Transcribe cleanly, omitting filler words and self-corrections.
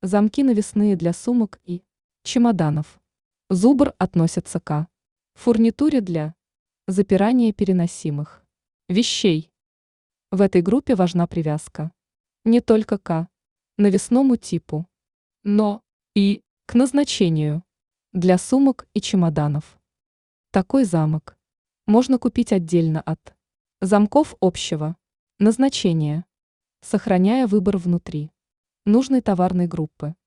Замки навесные для сумок и чемоданов. Зубр относится к фурнитуре для запирания переносимых вещей. В этой группе важна привязка не только к навесному типу, но и к назначению для сумок и чемоданов. Такой замок можно купить отдельно от замков общего назначения, сохраняя выбор внутри нужной товарной группы.